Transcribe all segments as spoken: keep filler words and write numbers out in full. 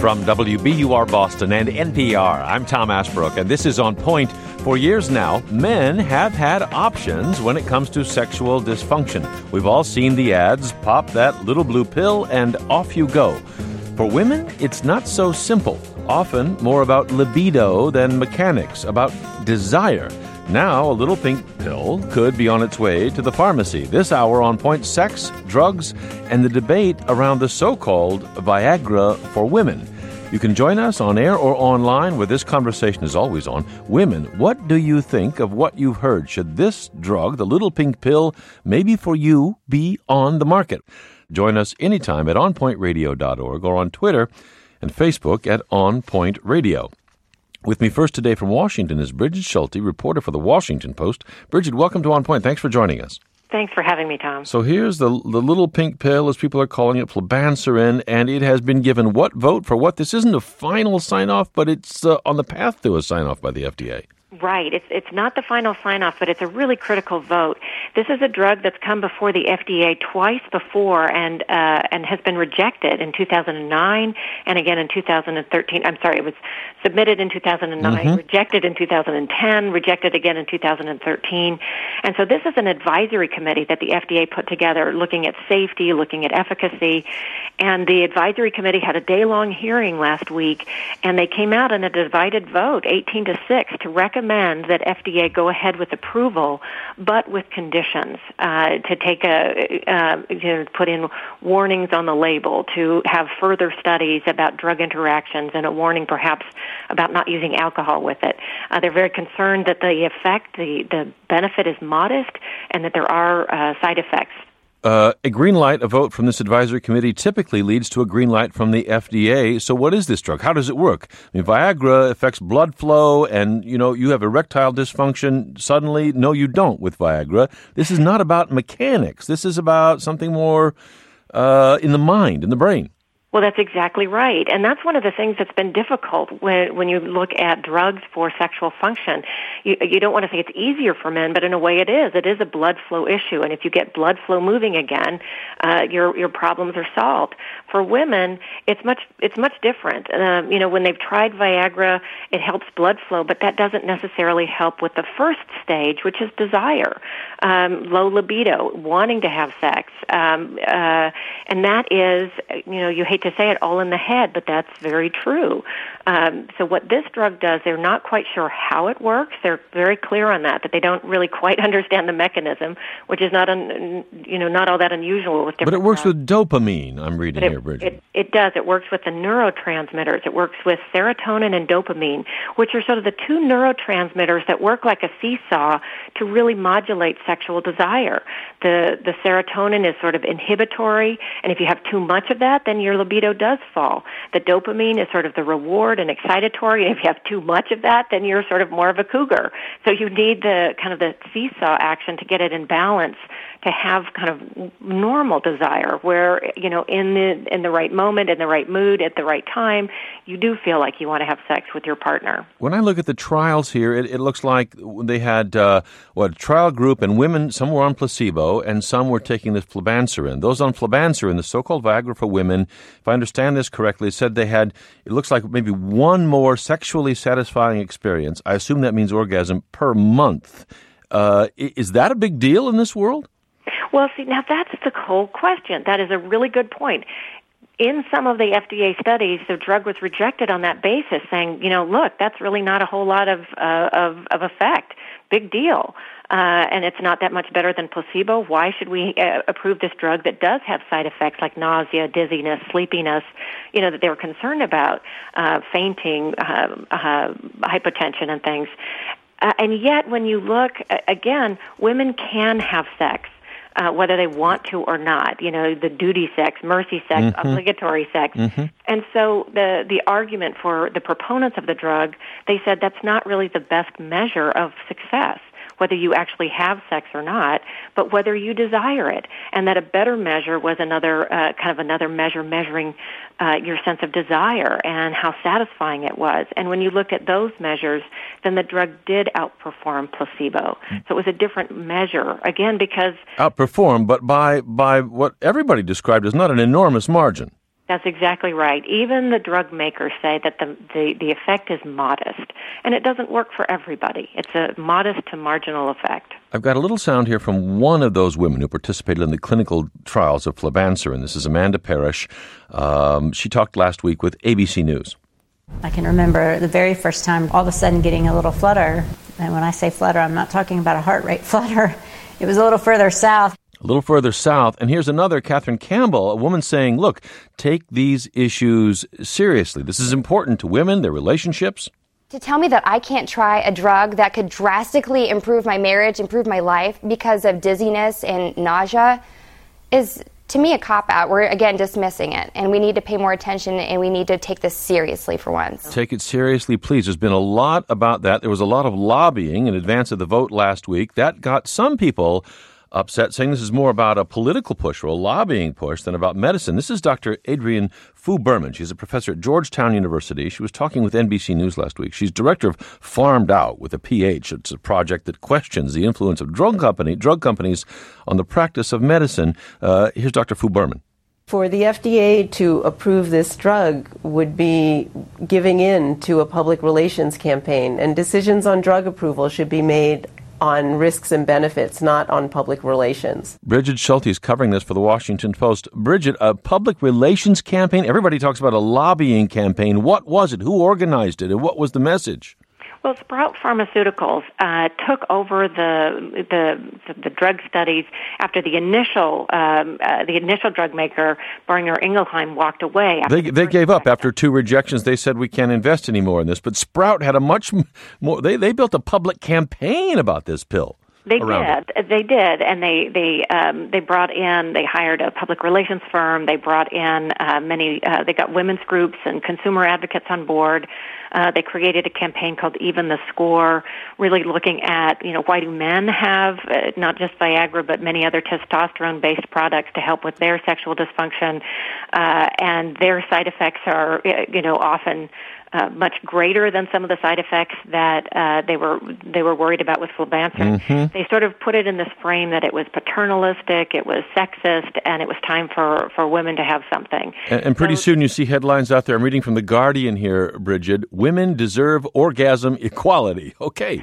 From W B U R Boston and N P R, I'm Tom Ashbrook, and this is On Point. For years now, men have had options when it comes to sexual dysfunction. We've all seen the ads, pop that little blue pill, and off you go. For women, it's not so simple. Often more about libido than mechanics, about desire. Now, a little pink pill could be on its way to the pharmacy. This hour on Point, sex, drugs, and the debate around the so-called Viagra for women. You can join us on air or online, where this conversation is always on. Women, what do you think of what you've heard? Should this drug, the little pink pill, maybe for you, be on the market? Join us anytime at on point radio dot org or on Twitter and Facebook at On Point Radio. With me first today from Washington is Bridget Schulte, reporter for the Washington Post. Bridget, welcome to On Point. Thanks for joining us. Thanks for having me, Tom. So here's the the little pink pill, as people are calling it, flibanserin, and it has been given what vote for what? This isn't a final sign-off, but it's uh, on the path to a sign-off by the F D A. Right. It's it's not the final sign-off, but it's a really critical vote. This is a drug that's come before the F D A twice before and uh, and has been rejected in two thousand nine and again in two thousand thirteen. I'm sorry, it was submitted in two thousand nine, mm-hmm. rejected in two thousand ten, rejected again in two thousand thirteen. And so this is an advisory committee that the F D A put together looking at safety, looking at efficacy. And the advisory committee had a day-long hearing last week, and they came out in a divided vote, eighteen to six, to recommend recommend that F D A go ahead with approval, but with conditions, uh, to take a, uh, you know, put in warnings on the label, to have further studies about drug interactions, and a warning perhaps about not using alcohol with it. Uh, they're very concerned that the effect, the, the benefit is modest, and that there are uh, side effects. Uh, a green light, a vote from this advisory committee, typically leads to a green light from the F D A. So what is this drug? How does it work? I mean, Viagra affects blood flow, and, you know, you have erectile dysfunction. Suddenly, no, you don't with Viagra. This is not about mechanics. This is about something more uh, in the mind, in the brain. Well, that's exactly right. And that's one of the things that's been difficult when when you look at drugs for sexual function. You, you don't want to say it's easier for men, but in a way it is. It is a blood flow issue. And if you get blood flow moving again, uh, your your problems are solved. For women, it's much it's much different. Um, you know, when they've tried Viagra, it helps blood flow, but that doesn't necessarily help with the first stage, which is desire, um, low libido, wanting to have sex. Um, uh, and that is, you know, you hate to say it, all in the head, but that's very true. Um, so what this drug does, they're not quite sure how it works. They're very clear on that, that they don't really quite understand the mechanism, which is not, un, you know, not all that unusual with different But it works drugs. with dopamine, I'm reading it, here, Bridget. It, it does. It works with the neurotransmitters. It works with serotonin and dopamine, which are sort of the two neurotransmitters that work like a seesaw to really modulate sexual desire. The, the serotonin is sort of inhibitory, and if you have too much of that, then your libido does fall. The dopamine is sort of the reward and excitatory, and if you have too much of that, then you're sort of more of a cougar. So you need the kind of the seesaw action to get it in balance, to have kind of normal desire where, you know, in the in the right moment, in the right mood, at the right time, you do feel like you want to have sex with your partner. When I look at the trials here, it, it looks like they had, uh, what, a trial group, and women, some were on placebo, and some were taking this flibanserin. Those on flibanserin, the so-called Viagra for women, if I understand this correctly, said they had, it looks like maybe one more sexually satisfying experience. I assume that means orgasm per month. Uh, is that a big deal in this world? Well, see, now that's the whole question. That is a really good point. In some of the F D A studies, the drug was rejected on that basis, saying, you know, look, that's really not a whole lot of uh, of, of effect. Big deal. Uh, and it's not that much better than placebo. Why should we uh, approve this drug that does have side effects like nausea, dizziness, sleepiness, you know, that they were concerned about, uh, fainting, uh, uh, hypotension and things. Uh, and yet, when you look, uh, again, women can have sex. Uh, whether they want to or not, you know, the duty sex, mercy sex, mm-hmm. obligatory sex. Mm-hmm. And so the the argument for the proponents of the drug, they said that's not really the best measure of success, whether you actually have sex or not, but whether you desire it. And that a better measure was another, uh, kind of another measure measuring uh, your sense of desire and how satisfying it was. And when you looked at those measures, then the drug did outperform placebo. So it was a different measure, again, because... Outperform, but by by what everybody described as not an enormous margin. That's exactly right. Even the drug makers say that the, the, the effect is modest, and it doesn't work for everybody. It's a modest to marginal effect. I've got a little sound here from one of those women who participated in the clinical trials of flibanserin. This is Amanda Parrish. Um, she talked last week with A B C News. I can remember the very first time all of a sudden getting a little flutter. And when I say flutter, I'm not talking about a heart rate flutter. It was a little further south. A little further south, and here's another, Catherine Campbell, a woman saying, look, take these issues seriously. This is important to women, their relationships. To tell me that I can't try a drug that could drastically improve my marriage, improve my life because of dizziness and nausea is, to me, a cop-out. We're, again, dismissing it, and we need to pay more attention, and we need to take this seriously for once. Take it seriously, please. There's been a lot about that. There was a lot of lobbying in advance of the vote last week. That got some people upset, saying this is more about a political push or a lobbying push than about medicine. This is Doctor Adrienne Fu Berman. She's a professor at Georgetown University. She was talking with N B C News last week. She's director of Farmed Out with a P H. It's a project that questions the influence of drug company drug companies on the practice of medicine. Uh, here's Doctor Fu Berman. For the F D A to approve this drug would be giving in to a public relations campaign, and decisions on drug approval should be made on risks and benefits, not on public relations. Bridget Schulte is covering this for the Washington Post. Bridget, a public relations campaign? Everybody talks about a lobbying campaign. What was it? Who organized it? And what was the message? Well, Sprout Pharmaceuticals uh, took over the, the the drug studies after the initial um, uh, the initial drug maker Boehringer Ingelheim walked away. They the they gave up after two rejections. They said we can't invest anymore in this. But Sprout had a much more. They they built a public campaign about this pill. They did. It. They did, and they they um, they brought in. They hired a public relations firm. They brought in uh, many. Uh, they got women's groups and consumer advocates on board. Uh, they created a campaign called Even the Score, really looking at, you know, why do men have uh, not just Viagra but many other testosterone-based products to help with their sexual dysfunction, uh, and their side effects are, you know, often Uh, much greater than some of the side effects that uh, they were they were worried about with flibanserin. Mm-hmm. They sort of put it in this frame that it was paternalistic, it was sexist, and it was time for, for women to have something. And, and pretty so, soon you see headlines out there. I'm reading from The Guardian here, Bridget. Women deserve orgasm equality. Okay.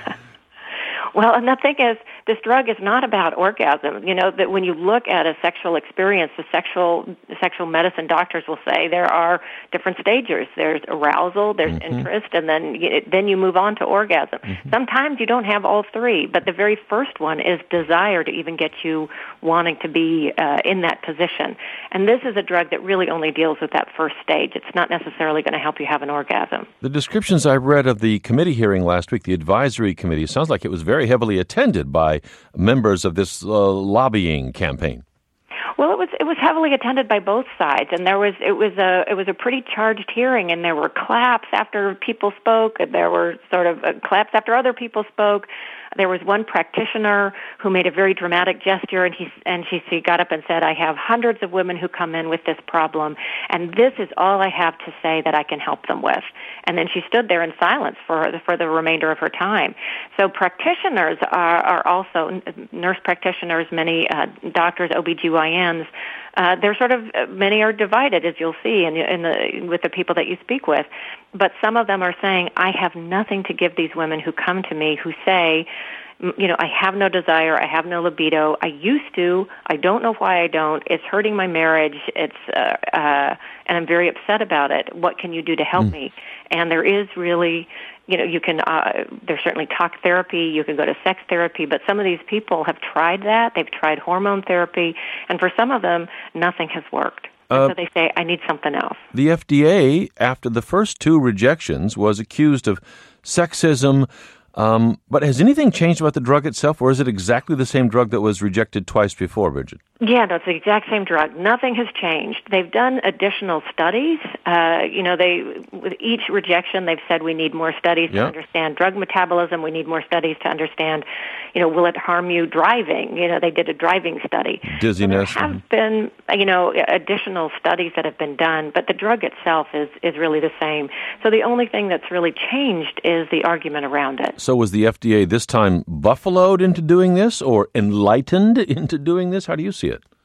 Well, and the thing is, this drug is not about orgasm. You know, that when you look at a sexual experience, the sexual sexual medicine doctors will say there are different stages. There's arousal, there's mm-hmm. interest, and then you, then you move on to orgasm. Mm-hmm. Sometimes you don't have all three, but the very first one is desire to even get you wanting to be uh, in that position. And this is a drug that really only deals with that first stage. It's not necessarily going to help you have an orgasm. The descriptions I read of the committee hearing last week, the advisory committee, sounds like it was very heavily attended by members of this uh, lobbying campaign. Well, it was it was heavily attended by both sides, and there was it was a it was a pretty charged hearing, and there were claps after people spoke, and there were sort of uh, claps after other people spoke. There was one practitioner who made a very dramatic gesture, and he and she, she got up and said, "I have hundreds of women who come in with this problem, and this is all I have to say that I can help them with." And then she stood there in silence for the, for the remainder of her time. So practitioners are, are also nurse practitioners, many uh, doctors, O B G Y Ns. Uh, they're sort of many are divided, as you'll see in, in the with the people that you speak with. But some of them are saying, "I have nothing to give these women who come to me who say, you know, I have no desire, I have no libido. I used to. I don't know why I don't. It's hurting my marriage. It's uh, uh, and I'm very upset about it. What can you do to help mm. me?" And there is really, you know, you can. Uh, there's certainly talk therapy. You can go to sex therapy, but some of these people have tried that. They've tried hormone therapy, and for some of them, nothing has worked. Uh, so they say, "I need something else." The F D A, after the first two rejections, was accused of sexism. Um, but has anything changed about the drug itself, or is it exactly the same drug that was rejected twice before, Bridget? Yeah, that's the exact same drug. Nothing has changed. They've done additional studies. Uh, you know, they with each rejection, they've said we need more studies yeah. to understand drug metabolism. We need more studies to understand, you know, will it harm you driving? You know, they did a driving study. Dizziness. So there have been, you know, additional studies that have been done, but the drug itself is, is really the same. So the only thing that's really changed is the argument around it. So was the F D A this time buffaloed into doing this or enlightened into doing this? How do you see it? It depends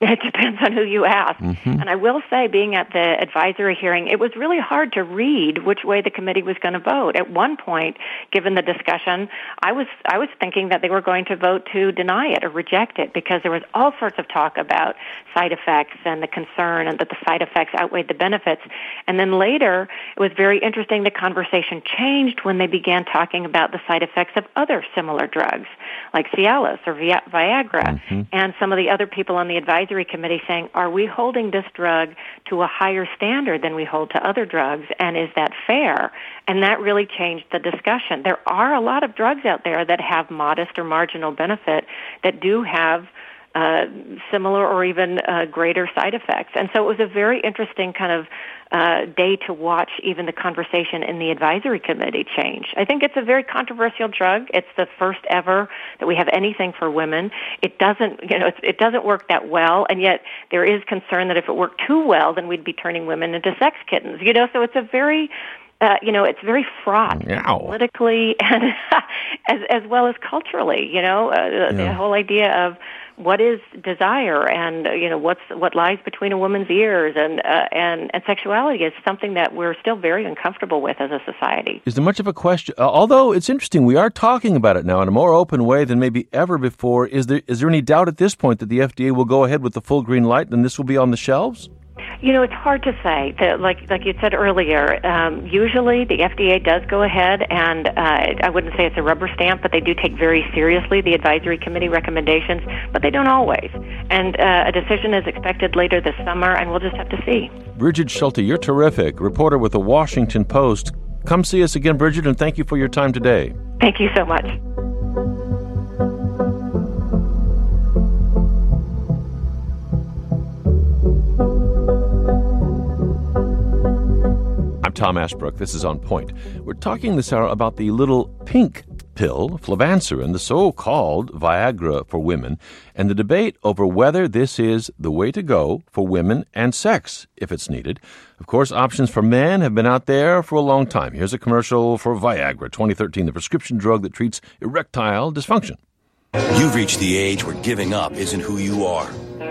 depends on who you ask. Mm-hmm. And I will say, being at the advisory hearing, it was really hard to read which way the committee was going to vote. At one point, given the discussion, I was I was thinking that they were going to vote to deny it or reject it, because there was all sorts of talk about side effects and the concern and that the side effects outweighed the benefits. And then later, it was very interesting, the conversation changed when they began talking about the side effects of other similar drugs, like Cialis or Viagra, mm-hmm. and some of the other people on the advisory committee saying, are we holding this drug to a higher standard than we hold to other drugs, and is that fair? And that really changed the discussion. There are a lot of drugs out there that have modest or marginal benefit that do have uh, similar or even uh, greater side effects. And so it was a very interesting kind of uh, day to watch even the conversation in the advisory committee change. I think it's a very controversial drug. It's the first ever that we have anything for women. It doesn't, you know, it, it doesn't work that well, and yet there is concern that if it worked too well, then we'd be turning women into sex kittens. You know, so it's a very Uh, you know, it's very fraught Ow. politically and as as well as culturally. You know, uh, yeah. the whole idea of what is desire and uh, you know what's what lies between a woman's ears and uh, and and sexuality is something that we're still very uncomfortable with as a society. Is there much of a question? Uh, although it's interesting, we are talking about it now in a more open way than maybe ever before. Is there is there any doubt at this point that the F D A will go ahead with the full green light and this will be on the shelves? You know, it's hard to say. The, like like you said earlier, um, usually the F D A does go ahead and uh, I wouldn't say it's a rubber stamp, but they do take very seriously the advisory committee recommendations, but they don't always. And uh, a decision is expected later this summer, and we'll just have to see. Bridget Schulte, you're terrific. Reporter with the Washington Post. Come see us again, Bridget, and thank you for your time today. Thank you so much. Tom Ashbrook. This is On Point. We're talking this hour about the little pink pill, flibanserin, the so-called Viagra for women, and the debate over whether this is the way to go for women and sex, if it's needed. Of course, options for men have been out there for a long time. Here's a commercial for Viagra, twenty thirteen, the prescription drug that treats erectile dysfunction. You've reached the age where giving up isn't who you are.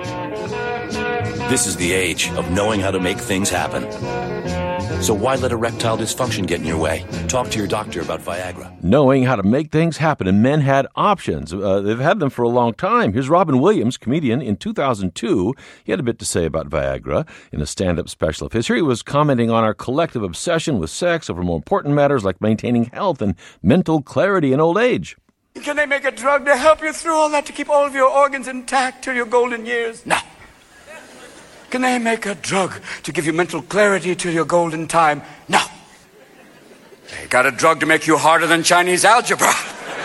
This is the age of knowing how to make things happen. So why let erectile dysfunction get in your way? Talk to your doctor about Viagra. Knowing how to make things happen, and men had options. Uh, they've had them for a long time. Here's Robin Williams, comedian. In two thousand two, he had a bit to say about Viagra in a stand-up special of his. Here he was commenting on our collective obsession with sex over more important matters like maintaining health and mental clarity in old age. Can they make a drug to help you through all that, to keep all of your organs intact till your golden years? No. Can they make a drug to give you mental clarity till your golden time? No. They got a drug to make you harder than Chinese algebra.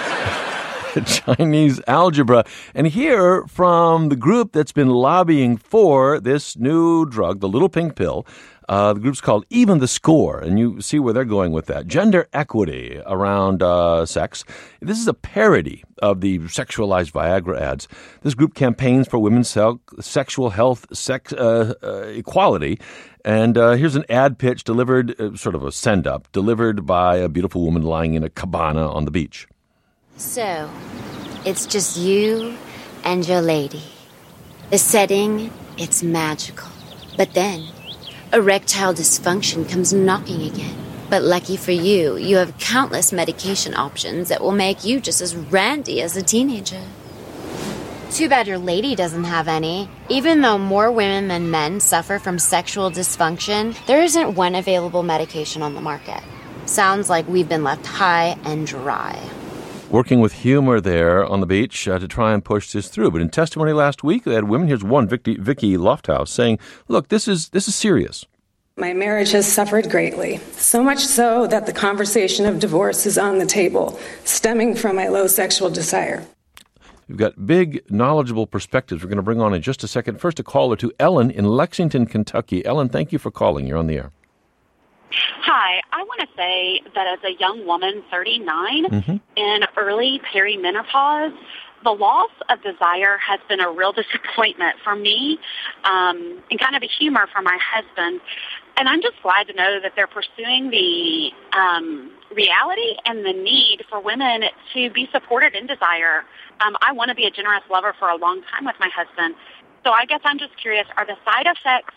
Chinese algebra. And here from the group that's been lobbying for this new drug, the little pink pill, uh, the group's called Even the Score, and you see where they're going with that. Gender equity around uh, sex. This is a parody of the sexualized Viagra ads. This group campaigns for women's se- sexual health, sex uh, uh, equality. And uh, here's an ad pitch delivered, uh, sort of a send-up, delivered by a beautiful woman lying in a cabana on the beach. So, it's just you and your lady. The setting, it's magical. But then, erectile dysfunction comes knocking again. But lucky for you, you have countless medication options that will make you just as randy as a teenager. Too bad your lady doesn't have any. Even though more women than men suffer from sexual dysfunction, there isn't one available medication on the market. Sounds like we've been left high and dry. Working with humor there on the beach uh, to try and push this through. But in testimony last week, they had women. Here's one, Vicky, Vicky Lofthouse, saying, look, this is this is serious. My marriage has suffered greatly, so much so that the conversation of divorce is on the table, stemming from my low sexual desire. We've got big, knowledgeable perspectives we're going to bring on in just a second. First, a caller to Ellen in Lexington, Kentucky. Ellen, thank you for calling. You're on the air. Hi. I want to say that as a young woman, thirty-nine, mm-hmm. in early perimenopause, the loss of desire has been a real disappointment for me um, and kind of a humor for my husband. And I'm just glad to know that they're pursuing the um, reality and the need for women to be supported in desire. Um, I want to be a generous lover for a long time with my husband. So I guess I'm just curious, are the side effects...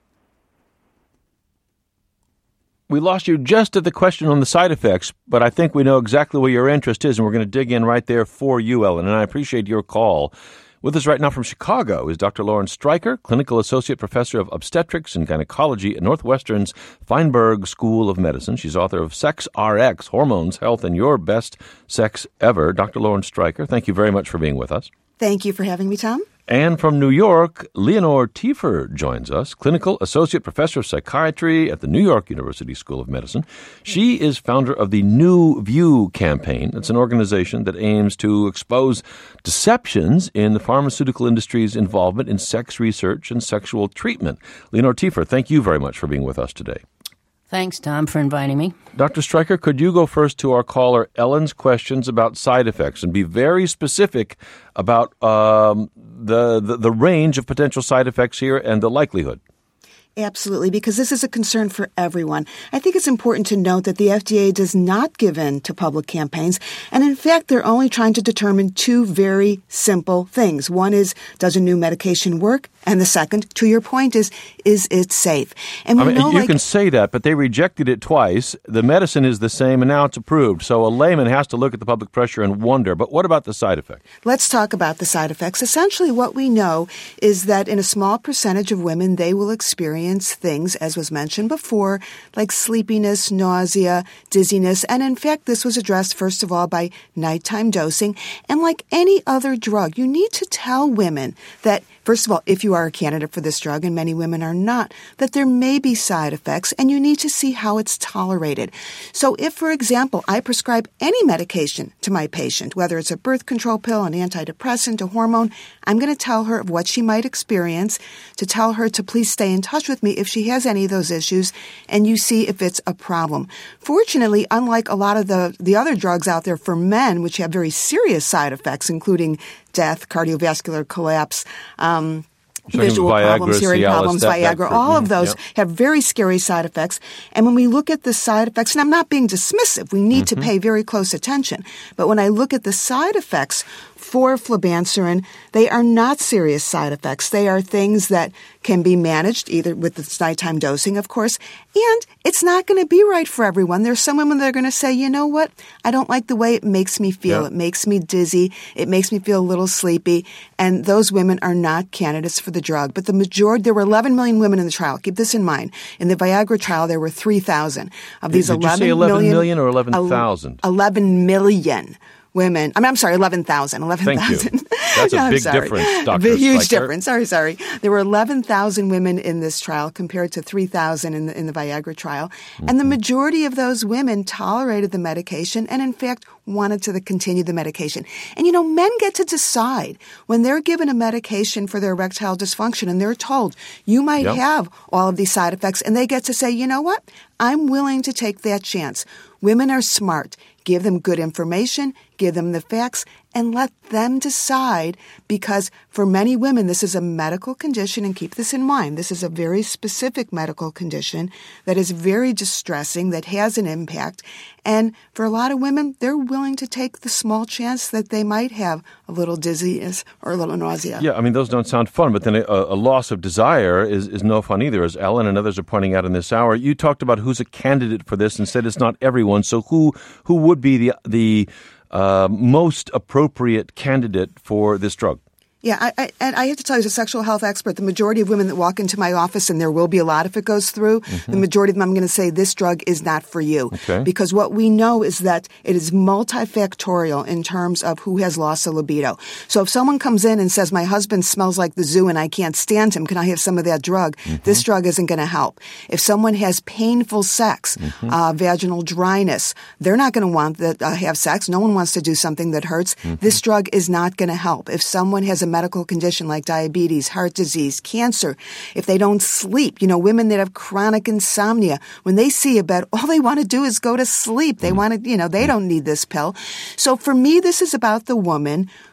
We lost you just at the question on the side effects, but I think we know exactly where your interest is, and we're going to dig in right there for you, Ellen, and I appreciate your call. With us right now from Chicago is Doctor Lauren Streicher, Clinical Associate Professor of Obstetrics and Gynecology at Northwestern's Feinberg School of Medicine. She's author of Sex R X, Hormones, Health, and Your Best Sex Ever. Doctor Lauren Streicher, thank you very much for being with us. Thank you for having me, Tom. And from New York, Leonore Tiefer joins us, Clinical Associate Professor of Psychiatry at the New York University School of Medicine. She is founder of the New View campaign. It's an organization that aims to expose deceptions in the pharmaceutical industry's involvement in sex research and sexual treatment. Leonore Tiefer, thank you very much for being with us today. Thanks, Tom, for inviting me. Doctor Streicher, could you go first to our caller Ellen's questions about side effects and be very specific about um, the, the the range of potential side effects here and the likelihood? Absolutely, because this is a concern for everyone. I think it's important to note that the F D A does not give in to public campaigns, and in fact, they're only trying to determine two very simple things. One is, does a new medication work? And the second, to your point, is, is it safe? And we I mean, know, you like, can say that, but they rejected it twice. The medicine is the same, and now it's approved. So a layman has to look at the public pressure and wonder, but what about the side effects? Let's talk about the side effects. Essentially, what we know is that in a small percentage of women, they will experience things, as was mentioned before, like sleepiness, nausea, dizziness. And in fact, this was addressed, first of all, by nighttime dosing. And like any other drug, you need to tell women that, first of all, if you are a candidate for this drug, and many women are not, that there may be side effects, and you need to see how it's tolerated. So if, for example, I prescribe any medication to my patient, whether it's a birth control pill, an antidepressant, a hormone, I'm going to tell her of what she might experience, to tell her to please stay in touch with me if she has any of those issues, and you see if it's a problem. Fortunately, unlike a lot of the, the other drugs out there for men, which have very serious side effects, including death, cardiovascular collapse, um, visual Viagra, problems, hearing Cialis, problems, that, Viagra, that, all of mm, those yep. have very scary side effects. And when we look at the side effects, and I'm not being dismissive, we need mm-hmm. to pay very close attention. But when I look at the side effects for flibanserin, they are not serious side effects. They are things that can be managed either with the nighttime dosing, of course, and it's not going to be right for everyone. There's some women that are going to say, you know what, I don't like the way it makes me feel. Yeah. It makes me dizzy. It makes me feel a little sleepy. And those women are not candidates for the drug. But the majority, there were eleven million women in the trial. Keep this in mind. In the Viagra trial, there were three thousand. Of these Did eleven you say eleven million, million or eleven thousand? eleven million. Women, I mean, I'm sorry, eleven thousand. eleven thousand. Thank you. That's a yeah, big sorry. difference, Doctor A huge Streicher. difference. Sorry, sorry. There were eleven thousand women in this trial compared to three thousand in the, in the Viagra trial. Mm-hmm. And the majority of those women tolerated the medication and, in fact, wanted to continue the medication. And, you know, men get to decide when they're given a medication for their erectile dysfunction and they're told, you might yep. have all of these side effects, and they get to say, you know what? I'm willing to take that chance. Women are smart. Give them good information, give them the facts, and let them decide, because for many women, this is a medical condition, and keep this in mind. This is a very specific medical condition that is very distressing, that has an impact. And for a lot of women, they're willing to take the small chance that they might have a little dizziness or a little nausea. Yeah, I mean, those don't sound fun, but then a, a loss of desire is, is no fun either, as Ellen and others are pointing out in this hour. You talked about who's a candidate for this and said it's not everyone. So who who would be the the uh, most appropriate candidate for this drug? Yeah, I, I, and I have to tell you, as a sexual health expert, the majority of women that walk into my office, and there will be a lot if it goes through, mm-hmm. the majority of them, I'm going to say, this drug is not for you. Okay. Because what we know is that it is multifactorial in terms of who has loss of libido. So if someone comes in and says, my husband smells like the zoo and I can't stand him, can I have some of that drug? Mm-hmm. This drug isn't going to help. If someone has painful sex, mm-hmm. uh, vaginal dryness, they're not going to want to uh, have sex. No one wants to do something that hurts. Mm-hmm. This drug is not going to help. If someone has a medical condition like diabetes, heart disease, cancer, if they don't sleep, you know, women that have chronic insomnia, when they see a bed, all they want to do is go to sleep. They want to, you know, they don't need this pill. So for me, this is about the woman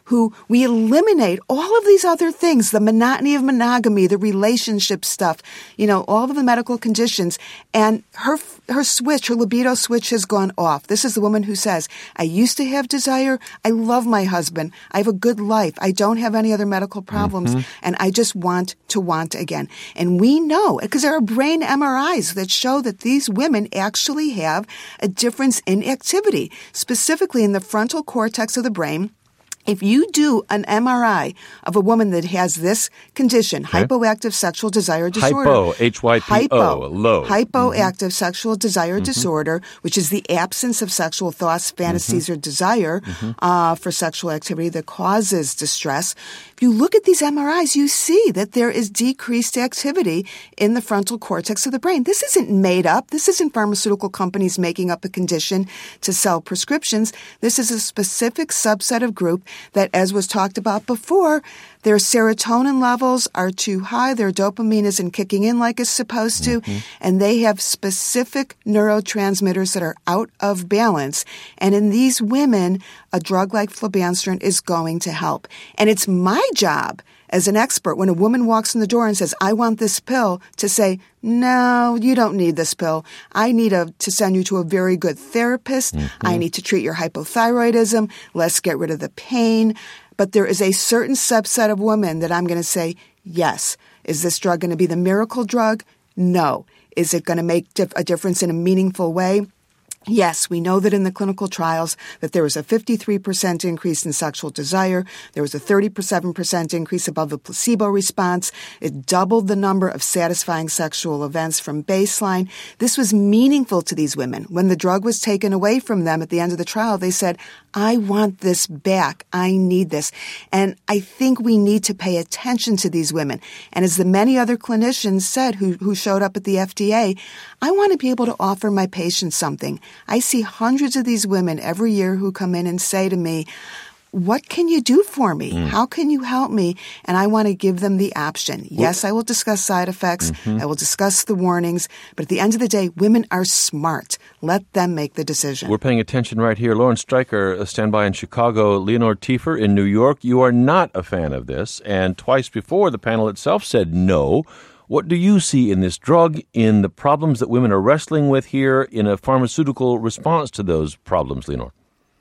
who we eliminate all of these other things, the monotony of monogamy, the relationship stuff, you know, all of the medical conditions, and her her switch, her libido switch has gone off. This is the woman who says, I used to have desire. I love my husband. I have a good life. I don't have any other medical problems, mm-hmm. and I just want to want again. And we know, because there are brain M R Is that show that these women actually have a difference in activity, specifically in the frontal cortex of the brain. If you do an M R I of a woman that has this condition, okay. hypoactive sexual desire disorder. Hypo, H Y P O, hypo, low. Hypoactive mm-hmm. sexual desire mm-hmm. disorder, which is the absence of sexual thoughts, fantasies, mm-hmm. or desire mm-hmm. uh, for sexual activity that causes distress. If you look at these M R Is, you see that there is decreased activity in the frontal cortex of the brain. This isn't made up. This isn't pharmaceutical companies making up a condition to sell prescriptions. This is a specific subset of group that, as was talked about before, their serotonin levels are too high, their dopamine isn't kicking in like it's supposed to, mm-hmm. and they have specific neurotransmitters that are out of balance. And in these women, a drug like flibanserin is going to help. And it's my job as an expert, when a woman walks in the door and says, I want this pill, to say, no, you don't need this pill. I need a, to send you to a very good therapist. Mm-hmm. I need to treat your hypothyroidism. Let's get rid of the pain. But there is a certain subset of women that I'm going to say, yes. Is this drug going to be the miracle drug? No. Is it going to make dif- a difference in a meaningful way? Yes, we know that in the clinical trials that there was a fifty-three percent increase in sexual desire. There was a thirty-seven percent increase above the placebo response. It doubled the number of satisfying sexual events from baseline. This was meaningful to these women. When the drug was taken away from them at the end of the trial, they said, I want this back. I need this. And I think we need to pay attention to these women. And as the many other clinicians said who, who showed up at the F D A, I want to be able to offer my patients something. I see hundreds of these women every year who come in and say to me, what can you do for me? Mm. How can you help me? And I want to give them the option. Yes, I will discuss side effects. Mm-hmm. I will discuss the warnings. But at the end of the day, women are smart. Let them make the decision. We're paying attention right here. Lauren Streicher, a standby in Chicago. Leonore Tiefer in New York. You are not a fan of this. And twice before, the panel itself said no. What do you see in this drug, in the problems that women are wrestling with here, in a pharmaceutical response to those problems, Leonore?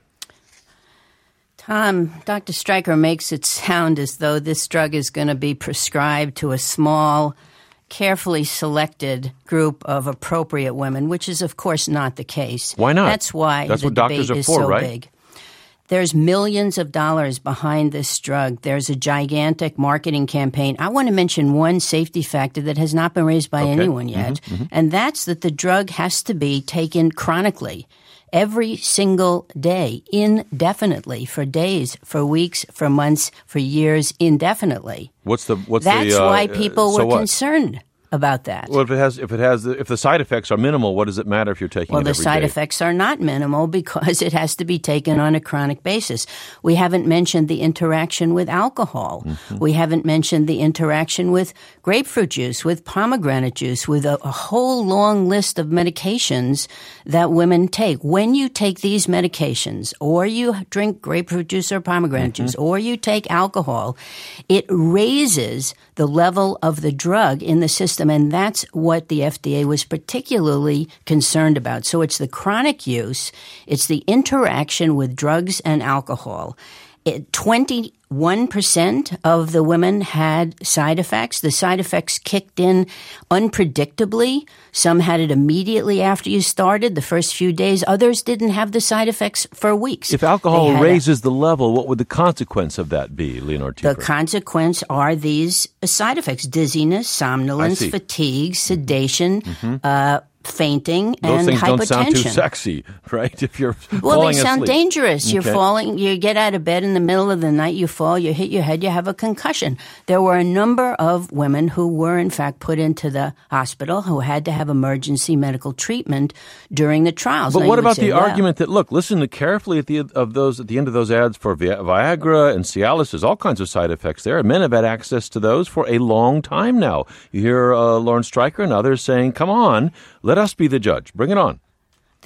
Tom, Doctor Streicher makes it sound as though this drug is going to be prescribed to a small, carefully selected group of appropriate women, which is, of course, not the case. Why not? That's why That's the what doctors debate are is for, so right? big. There's millions of dollars behind this drug. There's a gigantic marketing campaign. I want to mention one safety factor that has not been raised by okay. anyone yet, mm-hmm, mm-hmm. and that's that the drug has to be taken chronically, every single day, indefinitely, for days, for weeks, for months, for years, indefinitely. What's the what's That's the, uh, why people so were what? concerned about that. Well, if it has, if it has, if the side effects are minimal, what does it matter if you're taking well, it every day? Well, the side effects are not minimal because it has to be taken on a chronic basis. We haven't mentioned the interaction with alcohol. Mm-hmm. We haven't mentioned the interaction with grapefruit juice, with pomegranate juice, with a, a whole long list of medications that women take. When you take these medications, or you drink grapefruit juice or pomegranate mm-hmm. juice, or you take alcohol, it raises the level of the drug in the system. And that's what the F D A was particularly concerned about. So it's the chronic use, it's the interaction with drugs and alcohol. It, twenty-one percent of the women had side effects. The side effects kicked in unpredictably. Some had it immediately after you started, the first few days. Others didn't have the side effects for weeks. If alcohol raises a, the level, what would the consequence of that be, Leonore Tiefer? The consequence are these side effects: dizziness, somnolence, fatigue, sedation, mm-hmm. uh, fainting, Those and things hypotension. Don't sound too sexy, right? If you're well, falling they sound asleep. dangerous. Okay. You're falling. You get out of bed in the middle of the night. You fall. You hit your head. You have a concussion. There were a number of women who were, in fact, put into the hospital who had to have emergency medical treatment during the trials. But now, what about say, the well, argument that look, listen to carefully at the of those at the end of those ads for Vi- Viagra and Cialis? There's all kinds of side effects there. Men have had access to those for a long time now. You hear uh, Lauren Streicher and others saying, "Come on, let us be the judge. Bring it on."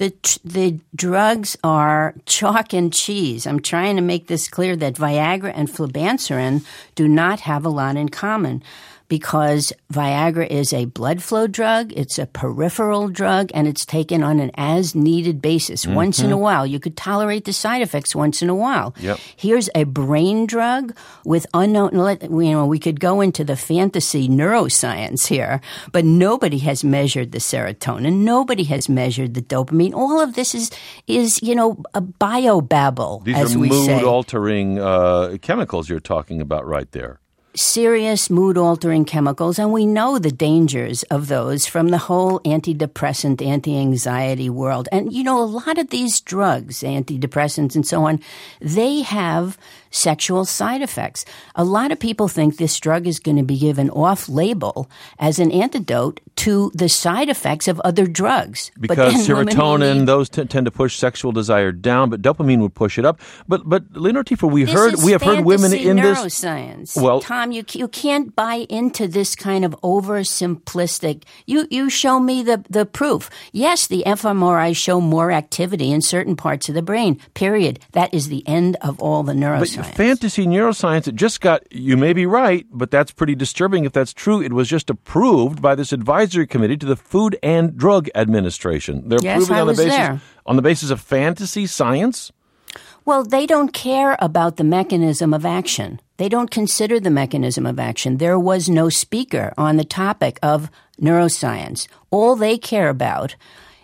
The the drugs are chalk and cheese. I'm trying to make this clear that Viagra and flibanserin do not have a lot in common, because Viagra is a blood flow drug, it's a peripheral drug, and it's taken on an as-needed basis. Mm-hmm. Once in a while. You could tolerate the side effects once in a while. Yep. Here's a brain drug with unknown, you know, we could go into the fantasy neuroscience here, but nobody has measured the serotonin. Nobody has measured the dopamine. All of this is, is you know, a biobabble, These as are we say. mood-altering uh, chemicals you're talking about right there. Serious mood-altering chemicals, and we know the dangers of those from the whole antidepressant, anti-anxiety world. And, you know, a lot of these drugs, antidepressants and so on, they have sexual side effects. A lot of people think this drug is going to be given off-label as an antidote to the side effects of other drugs. Because serotonin, need, those t- tend to push sexual desire down, but dopamine would push it up. But, but Leonore Tiefer, we heard we have heard women in neuroscience. this Neuroscience. Well, Tom, you you can't buy into this kind of oversimplistic. You you show me the the proof. Yes, the fMRIs show more activity in certain parts of the brain. Period. That is the end of all the neuroscience. But fantasy neuroscience, it just got, you may be right, but that's pretty disturbing if that's true. It was just approved by this advisory committee to the Food and Drug Administration. They're yes, approving I on the was basis there. on the basis of fantasy science? Well, they don't care about the mechanism of action. They don't consider the mechanism of action. There was no speaker on the topic of neuroscience. All they care about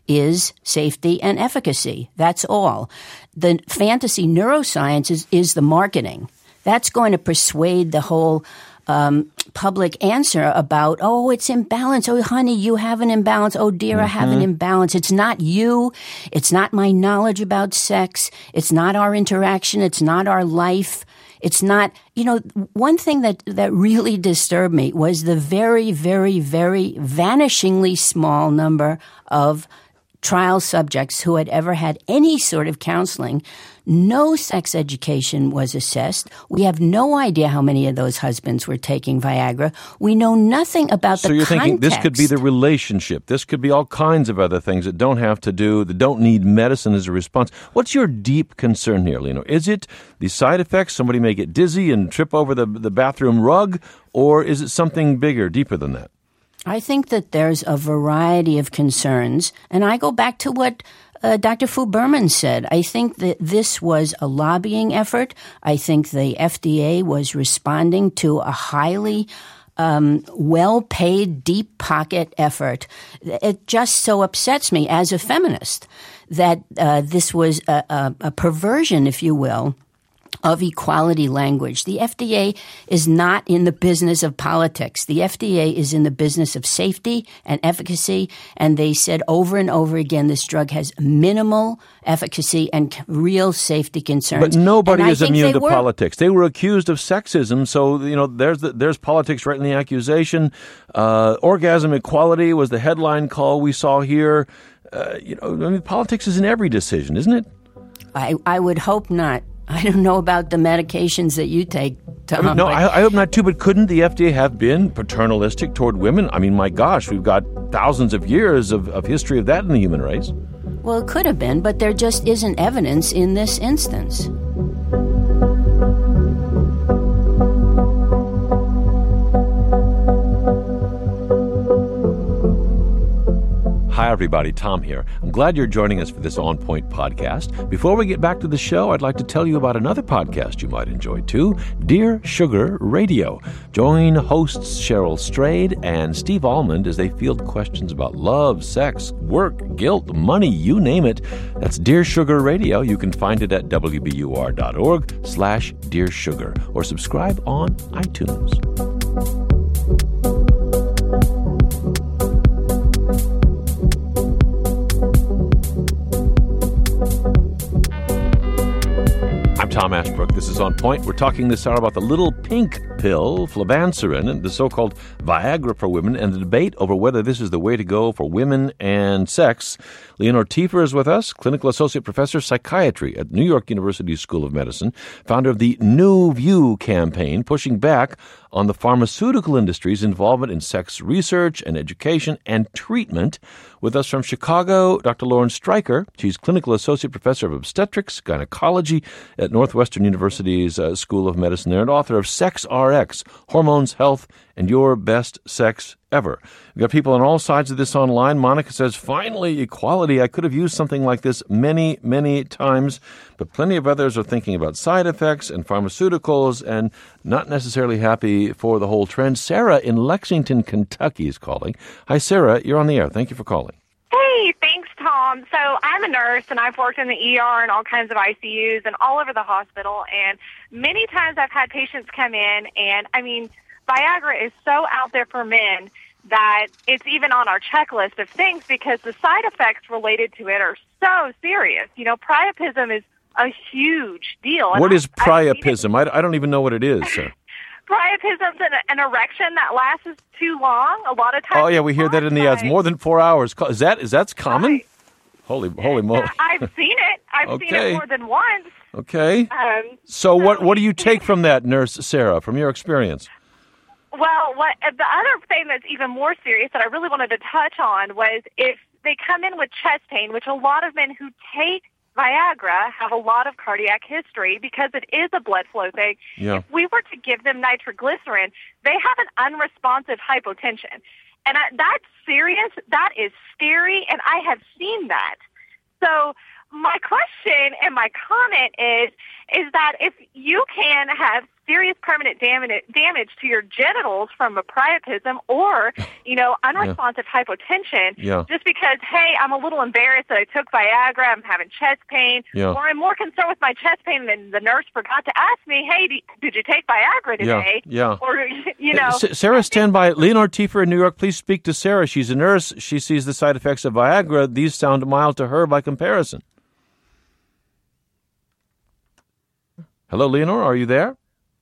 is safety and efficacy. That's all. The fantasy neuroscience is, is the marketing. That's going to persuade the whole um, public answer about, oh, it's imbalance. Oh, honey, you have an imbalance. Oh, dear, mm-hmm. I have an imbalance. It's not you. It's not my knowledge about sex. It's not our interaction. It's not our life. It's not, you know, one thing that, that really disturbed me was the very, very, very vanishingly small number of trial subjects who had ever had any sort of counseling. No sex education was assessed. We have no idea how many of those husbands were taking Viagra. We know nothing about so the context. So you're thinking this could be the relationship. This could be all kinds of other things that don't have to do, that don't need medicine as a response. What's your deep concern here, Leno? Is it the side effects? Somebody may get dizzy and trip over the, the bathroom rug? Or is it something bigger, deeper than that? I think that there's a variety of concerns, and I go back to what uh, Doctor Fu Berman said. I think that this was a lobbying effort. I think the F D A was responding to a highly um, well-paid, deep-pocket effort. It just so upsets me as a feminist that uh, this was a, a, a perversion, if you will, of equality language. The F D A is not in the business of politics. The F D A is in the business of safety and efficacy, and they said over and over again this drug has minimal efficacy and real safety concerns. But nobody and is immune to were, politics. They were accused of sexism, so you know there's the, there's politics right in the accusation. Uh, orgasm equality was the headline call we saw here. Uh, you know, I mean, politics is in every decision, isn't it? I, I would hope not. I don't know about the medications that you take, Tom. I mean, no, I, I hope not too, but couldn't the F D A have been paternalistic toward women? I mean, my gosh, we've got thousands of years of, of history of that in the human race. Well, it could have been, but there just isn't evidence in this instance. Hi, everybody. Tom here. I'm glad you're joining us for this On Point podcast. Before we get back to the show, I'd like to tell you about another podcast you might enjoy, too, Dear Sugar Radio. Join hosts Cheryl Strayed and Steve Almond as they field questions about love, sex, work, guilt, money, you name it. That's Dear Sugar Radio. You can find it at W B U R dot org slash Dear Sugar or subscribe on iTunes. Tom Ashbrook. This is On Point. We're talking this hour about the little pink pill, flibanserin, and the so-called Viagra for women, and the debate over whether this is the way to go for women and sex. Leonore Tiefer is with us, clinical associate professor, psychiatry at New York University School of Medicine, founder of the New View campaign, pushing back on the pharmaceutical industry's involvement in sex research and education and treatment. With us from Chicago, Doctor Lauren Streicher. She's Clinical Associate Professor of Obstetrics, Gynecology at Northwestern University's uh, School of Medicine there, and author of Sex R X, Hormones, Health, and Your Best Sex Ever. We've got people on all sides of this online. Monica says, finally, equality. I could have used something like this many, many times, but plenty of others are thinking about side effects and pharmaceuticals and not necessarily happy for the whole trend. Sarah in Lexington, Kentucky is calling. Hi, Sarah. You're on the air. Thank you for calling. Hey, thanks, Tom. So I'm a nurse, and I've worked in the E R and all kinds of I C Us and all over the hospital, and many times I've had patients come in, and, I mean, Viagra is so out there for men that it's even on our checklist of things because the side effects related to it are so serious. You know, priapism is a huge deal. What is priapism? I, I don't even know what it is, sir. Priapism's an, an erection that lasts too long. A lot of times. Oh, yeah, we hear that in the ads. More than four hours. Is that is that common? Right. Holy, holy moly. Yeah, I've seen it. I've Okay. seen it more than once. Okay. Um, So what, what do you take from that, Nurse Sarah, from your experience? Well, what the other thing that's even more serious that I really wanted to touch on was if they come in with chest pain, which a lot of men who take Viagra have a lot of cardiac history because it is a blood flow thing. Yeah. If we were to give them nitroglycerin, they have an unresponsive hypotension. And I, that's serious. That is scary, and I have seen that. So my question and my comment is, is that if you can have serious permanent damage, damage to your genitals from a priapism or, you know, unresponsive yeah. hypotension, yeah. just because, hey, I'm a little embarrassed that I took Viagra, I'm having chest pain, yeah. or I'm more concerned with my chest pain than the nurse forgot to ask me, hey, did you take Viagra today? Yeah, yeah. Or, you know. S- Sarah, stand by. Leonore Tiefer in New York, please speak to Sarah. She's a nurse. She sees the side effects of Viagra. These sound mild to her by comparison. Hello, Leonore, are you there?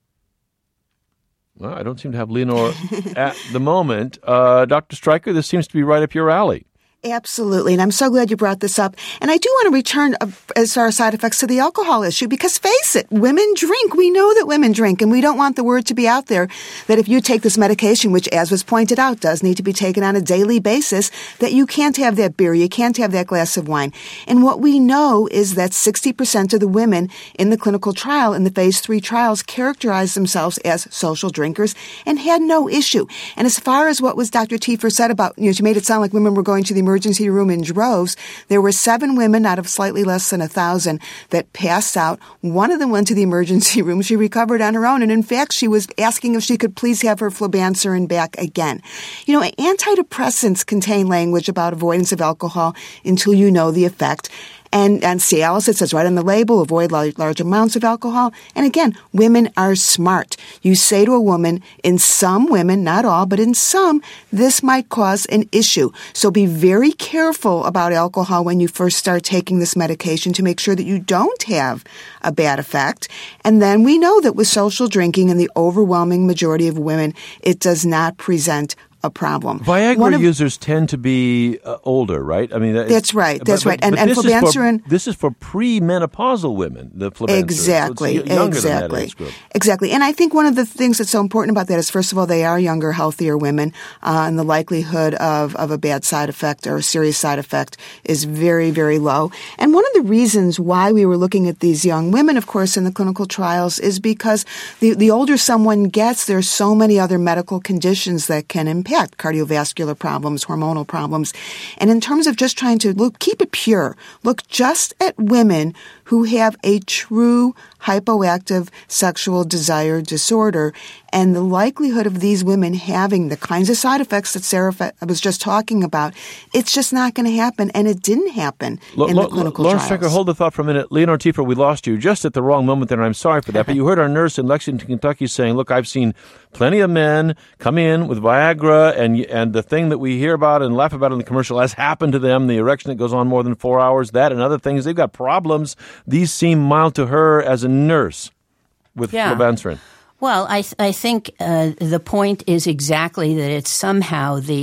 Well, I don't seem to have Leonore at the moment. Uh, Doctor Streicher, this seems to be right up your alley. Absolutely, and I'm so glad you brought this up. And I do want to return, uh, as far as side effects, to the alcohol issue, because face it, women drink. We know that women drink, and we don't want the word to be out there that if you take this medication, which, as was pointed out, does need to be taken on a daily basis, that you can't have that beer, you can't have that glass of wine. And what we know is that sixty percent of the women in the clinical trial, in the phase three trials, characterized themselves as social drinkers and had no issue. And as far as what was Doctor Tiefer said about, you know, she made it sound like women were going to the emergency room in droves. There were seven women out of slightly less than a thousand that passed out. One of them went to the emergency room. She recovered on her own. And in fact, she was asking if she could please have her flubanserin back again. You know, antidepressants contain language about avoidance of alcohol until you know the effect. And on Cialis, it says right on the label, avoid large, large amounts of alcohol. And again, women are smart. You say to a woman, in some women, not all, but in some, this might cause an issue. So be very careful about alcohol when you first start taking this medication to make sure that you don't have a bad effect. And then we know that with social drinking in the overwhelming majority of women, it does not present a problem. Viagra of, users tend to be uh, older, right? I mean, that's right. That's but, right. And, but and this flubanserin. Is for, this is for premenopausal women. The flubanserin. Exactly. So it's younger exactly. than that age group. Exactly. And I think one of the things that's so important about that is, first of all, they are younger, healthier women, uh, and the likelihood of of a bad side effect or a serious side effect is very, very low. And one of the reasons why we were looking at these young women, of course, in the clinical trials, is because the the older someone gets, there's so many other medical conditions that can impact cardiovascular problems, hormonal problems. And in terms of just trying to look, keep it pure, look just at women who have a true hypoactive sexual desire disorder, and the likelihood of these women having the kinds of side effects that Sarah was just talking about, it's just not going to happen, and it didn't happen L- in L- the clinical Lauren trials. Streicher, hold the thought for a minute. Leonore Tiefer, we lost you just at the wrong moment there, and I'm sorry for that. But you heard our nurse in Lexington, Kentucky saying, look, I've seen plenty of men come in with Viagra, and and the thing that we hear about and laugh about in the commercial has happened to them, the erection that goes on more than four hours, that and other things. They've got problems. These seem mild to her as a nurse with yeah. flubanserin. Well, I th- I think uh, the point is exactly that it's somehow the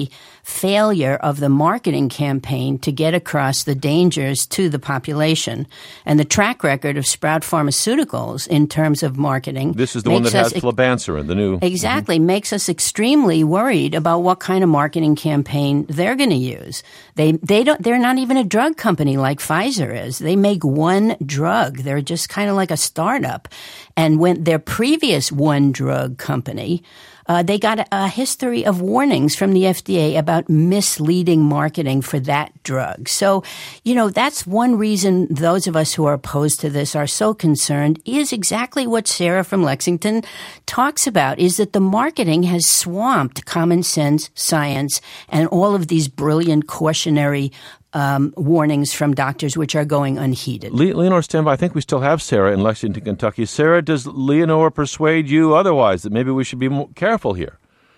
failure of the marketing campaign to get across the dangers to the population. And the track record of Sprout Pharmaceuticals in terms of marketing. This is the one that has flibanserin, the new. Exactly. Mm-hmm. Makes us extremely worried about what kind of marketing campaign they're going to use. They, they don't, they're not even a drug company like Pfizer is. They make one drug. They're just kind of like a startup. And when their previous one drug company, Uh, they got a, a history of warnings from the F D A about misleading marketing for that drug. So, you know, that's one reason those of us who are opposed to this are so concerned is exactly what Sarah from Lexington talks about, is that the marketing has swamped common sense, science, and all of these brilliant cautionary Um, warnings from doctors which are going unheeded. Le- Leonore, stand by. I think we still have Sarah in Lexington, Kentucky. Sarah, does Leonore persuade you otherwise, that maybe we should be more careful here?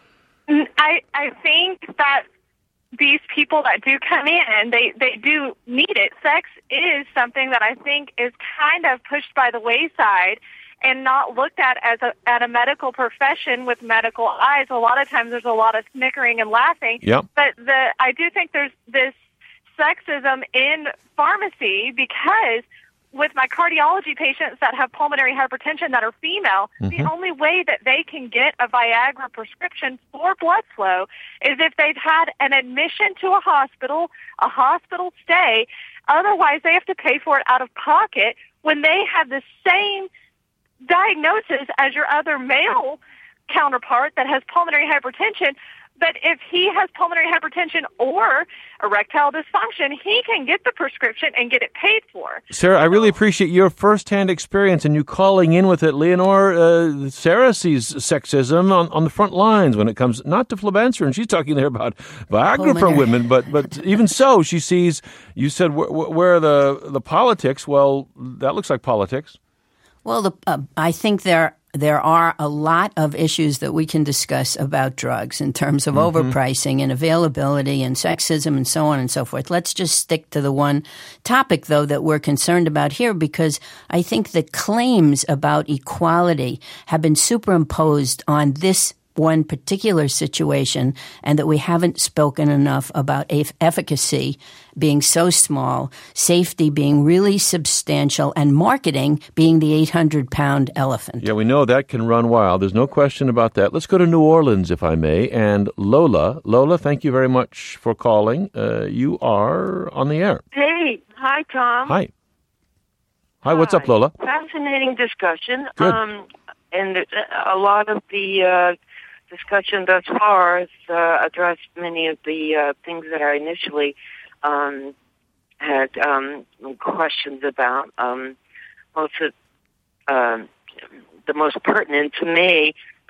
I, I think that these people that do come in, they, they do need it. Sex is something that I think is kind of pushed by the wayside and not looked at as a, at a medical profession with medical eyes. A lot of times there's a lot of snickering and laughing. Yep. But the I do think there's this sexism in pharmacy, because with my cardiology patients that have pulmonary hypertension that are female, mm-hmm. the only way that they can get a Viagra prescription for blood flow is if they've had an admission to a hospital, a hospital stay. Otherwise, they have to pay for it out of pocket when they have the same diagnosis as your other male counterpart that has pulmonary hypertension. But if he has pulmonary hypertension or erectile dysfunction, he can get the prescription and get it paid for. Sarah, I really appreciate your firsthand experience and you calling in with it. Leonore, uh, Sarah sees sexism on, on the front lines when it comes not to flibanserin. She's talking there about Viagra for women, but but even so, she sees, you said, wh- wh- where are the, the politics? Well, that looks like politics. Well, the, uh, I think there There are a lot of issues that we can discuss about drugs in terms of mm-hmm. overpricing and availability and sexism and so on and so forth. Let's just stick to the one topic, though, that we're concerned about here, because I think the claims about equality have been superimposed on this one particular situation, and that we haven't spoken enough about efficacy being so small, safety being really substantial, and marketing being the eight hundred pound elephant. Yeah, we know that can run wild. There's no question about that. Let's go to New Orleans, if I may, and Lola. Lola, thank you very much for calling. Uh, you are on the air. Hey. Hi, Tom. Hi. Hi, what's Hi. up, Lola? Fascinating discussion. Good. Um, and a lot of the uh, discussion thus far has uh, addressed many of the uh, things that I initially um, had um, questions about. Um, most of, uh, the most pertinent to me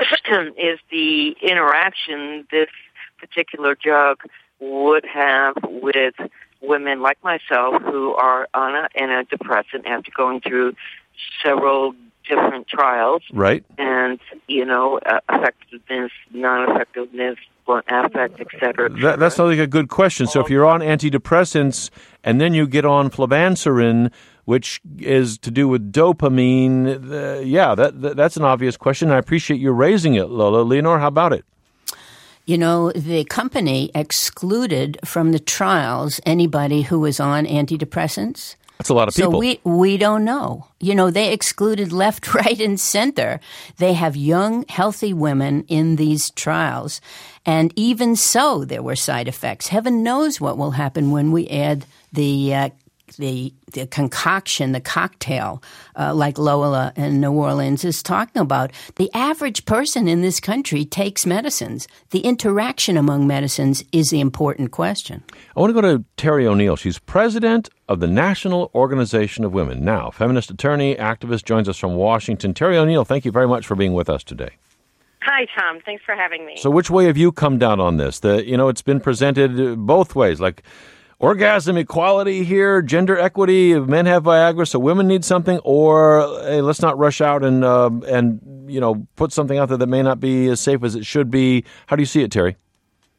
is the interaction this particular drug would have with women like myself who are on a, an antidepressant after going through several different trials. Right. And, you know, uh, effectiveness, non-effectiveness, blunt affect, et cetera. That, that's not like a good question. So if you're on antidepressants and then you get on flibanserin, which is to do with dopamine, uh, yeah, that, that that's an obvious question. I appreciate you raising it, Lola. Leonore, how about it? You know, the company excluded from the trials anybody who was on antidepressants. That's a lot of people. So we we don't know. You know, they excluded left, right, and center. They have young, healthy women in these trials. And even so, there were side effects. Heaven knows what will happen when we add the uh, the the concoction, the cocktail, uh, like Lola in New Orleans is talking about. The average person in this country takes medicines. The interaction among medicines is the important question. I want to go to Terry O'Neill. She's president of the National Organization of Women. Now, feminist attorney, activist, joins us from Washington. Terry O'Neill, thank you very much for being with us today. Hi, Tom. Thanks for having me. So which way have you come down on this? The, you know, it's been presented both ways, like orgasm equality here, gender equity, men have Viagra, so women need something, or hey, let's not rush out and, uh, and you know, put something out there that may not be as safe as it should be. How do you see it, Terry?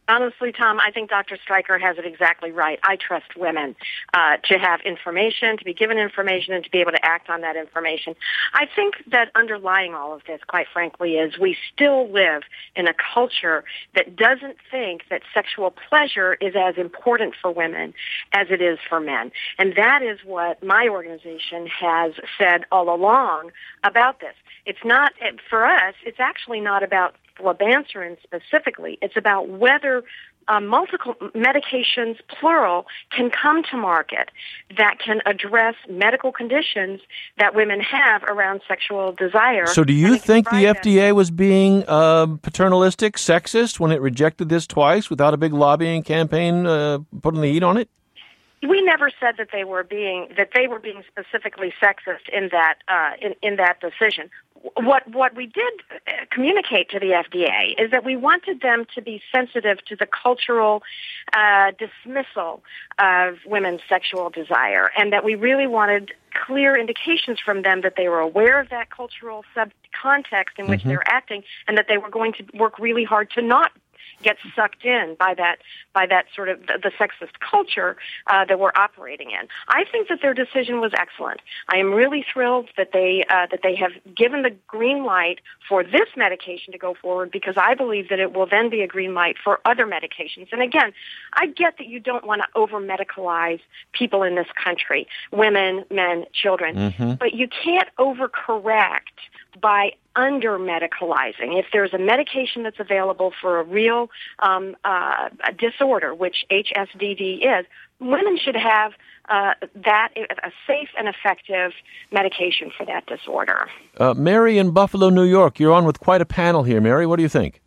Honestly, Tom, I think Doctor Stryker has it exactly right. I trust women uh, to have information, to be given information, and to be able to act on that information. I think that underlying all of this, quite frankly, is we still live in a culture that doesn't think that sexual pleasure is as important for women as it is for men. And that is what my organization has said all along about this. It's not, for us, it's actually not about flibanserin specifically. It's about whether uh, multiple medications, plural, can come to market that can address medical conditions that women have around sexual desire. So do you think the F D A was being uh, paternalistic, sexist, when it rejected this twice without a big lobbying campaign uh, putting the heat on it? We never said that they were being that they were being specifically sexist in that uh, in, in that decision. What what we did communicate to the F D A is that we wanted them to be sensitive to the cultural uh, dismissal of women's sexual desire, and that we really wanted clear indications from them that they were aware of that cultural sub context in which Mm-hmm. they're acting, and that they were going to work really hard to not get sucked in by that by that sort of the, the sexist culture uh, that we're operating in. I think that their decision was excellent. I am really thrilled that they uh, that they have given the green light for this medication to go forward, because I believe that it will then be a green light for other medications. And again, I get that you don't want to over-medicalize people in this country, women, men, children, Mm-hmm. but you can't overcorrect by under-medicalizing. If there's a medication that's available for a real um, uh, a disorder, which H S D D is, women should have uh, that a safe and effective medication for that disorder. Uh, Mary in Buffalo, New York, you're on with quite a panel here. Mary, what do you think?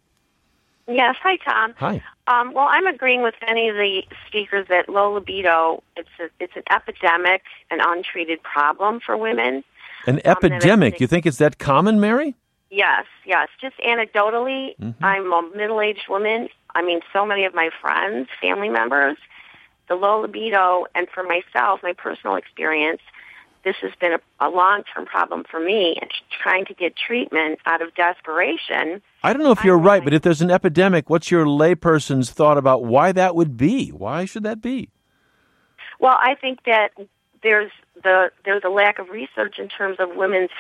Yes. Hi, Tom. Hi. Um, well, I'm agreeing with many of the speakers that low libido, it's a, it's an epidemic, an untreated problem for women. An epidemic. You think it's that common, Mary? Yes, yes. Just anecdotally, Mm-hmm. I'm a middle-aged woman. I mean, so many of my friends, family members, the low libido, and for myself, my personal experience, this has been a, a long-term problem for me, and trying to get treatment out of desperation. I don't know if you're right, but if there's an epidemic, what's your layperson's thought about why that would be? Why should that be? Well, I think that there's the there's a lack of research in terms of women's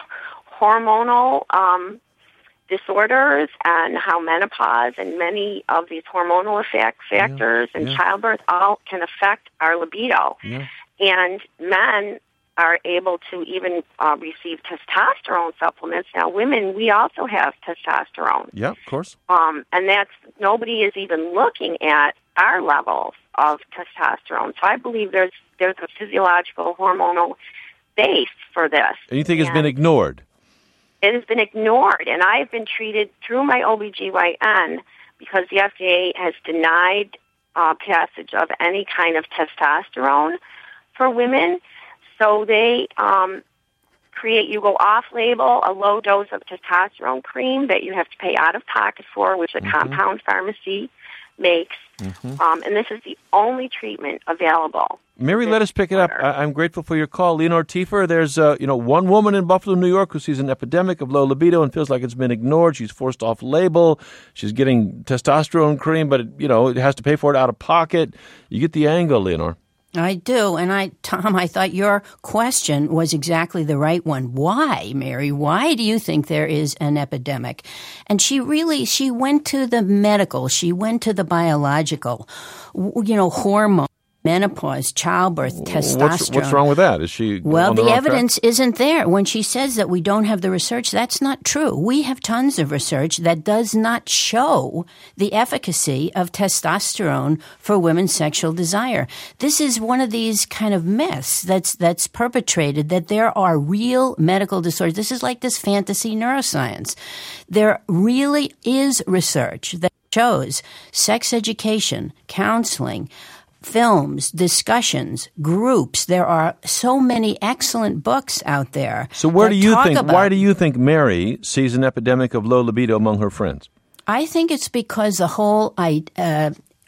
hormonal um, disorders and how menopause and many of these hormonal effect factors Yeah, and yeah. childbirth all can affect our libido. Yeah. And men are able to even uh, receive testosterone supplements. Now, women, we also have testosterone. Yeah, of course. Um, and that's, nobody is even looking at our levels of testosterone. So I believe there's there's a physiological hormonal base for this. And you think it's And been ignored? it has been ignored, and I have been treated through my O B G Y N because the F D A has denied uh, passage of any kind of testosterone for women. So they um, create, you go off-label, a low dose of testosterone cream that you have to pay out of pocket for, which a Mm-hmm. compound pharmacy makes. Mhm. Um, and this is the only treatment available. Mary, let us pick it up. I- I'm grateful for your call. Leonore Tiefer, there's uh, you know one woman in Buffalo, New York who sees an epidemic of low libido and feels like it's been ignored. She's forced off label. She's getting testosterone cream, but it, you know it has to pay for it out of pocket. You get the angle, Leonore. I do. And I, Tom, I thought your question was exactly the right one. Why, Mary? Why do you think there is an epidemic? And she really, she went to the medical. She went to the biological, w- you know, hormone, menopause, childbirth, testosterone. What's, what's wrong with that? Is she Well, on the, the wrong evidence track? isn't there. When she says that we don't have the research, that's not true. We have tons of research that does not show the efficacy of testosterone for women's sexual desire. This is one of these kind of myths that's that's perpetrated, that there are real medical disorders. This is like this fantasy neuroscience. There really is research that shows sex education, counseling, films, discussions, groups. There are so many excellent books out there. So where that do you talk think? about- Why do you think Mary sees an epidemic of low libido among her friends? I think it's because the whole I, uh,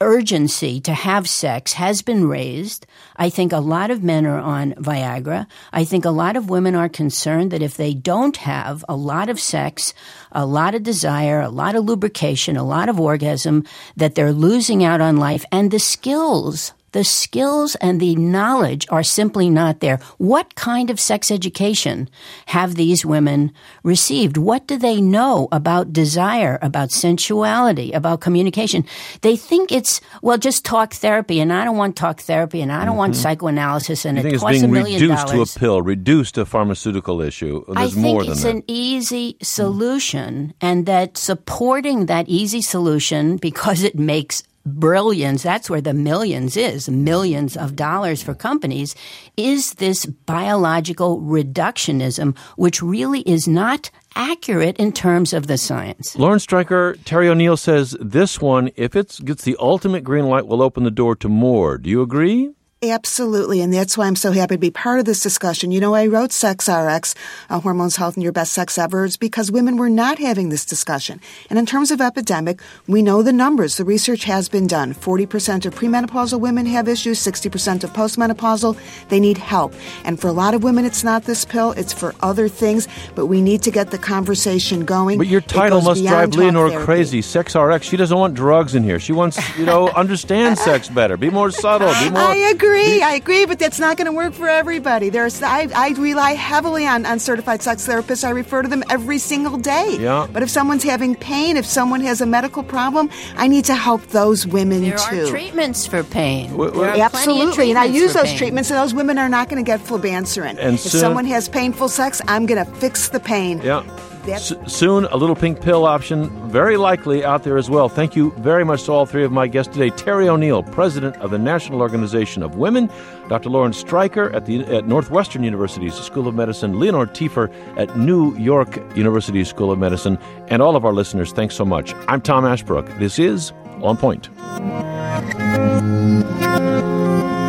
urgency to have sex has been raised. I think a lot of men are on Viagra. I think a lot of women are concerned that if they don't have a lot of sex, a lot of desire, a lot of lubrication, a lot of orgasm, that they're losing out on life. And the skills The skills and the knowledge are simply not there. What kind of sex education have these women received? What do they know about desire, about sensuality, about communication? They think it's, well, just talk therapy, and I don't want talk therapy, and I don't mm-hmm. want psychoanalysis, and you it think costs it's a being million reduced dollars. to a pill, reduced to a pharmaceutical issue. There's I more think than it's that. an easy solution, and that supporting that easy solution, because it makes brilliance, that's where the millions is, millions of dollars for companies, is this biological reductionism, which really is not accurate in terms of the science. Lauren Streicher, Terry O'Neill says this one, if it gets the ultimate green light, will open the door to more. Do you agree? Absolutely, and that's why I'm so happy to be part of this discussion. You know, I wrote Sex R X, uh, Hormones, Health, and Your Best Sex Ever. It's because women were not having this discussion. And in terms of epidemic, we know the numbers. The research has been done. forty percent of premenopausal women have issues, sixty percent of postmenopausal. They need help. And for a lot of women, it's not this pill, it's for other things, but we need to get the conversation going. But your title must drive Leonore crazy. Sex R X. She doesn't want drugs in here. She wants, you know, understand sex better. Be more subtle. Be more... I agree. I agree, but that's not going to work for everybody. There's, I, I rely heavily on, on certified sex therapists. I refer to them every single day. Yeah. But if someone's having pain, if someone has a medical problem, I need to help those women there too. There are treatments for pain. Well, there are Absolutely, and I use those pain. treatments, and those women are not going to get flibanserin. And if soon, someone has painful sex, I'm going to fix the pain. Yeah. S- soon, a little pink pill option, very likely out there as well. Thank you very much to all three of my guests today. Terry O'Neill, president of the National Organization of Women, Doctor Lauren Streicher at the at Northwestern University's School of Medicine, Leonore Tiefer at New York University School of Medicine, and all of our listeners, thanks so much. I'm Tom Ashbrook. This is On Point.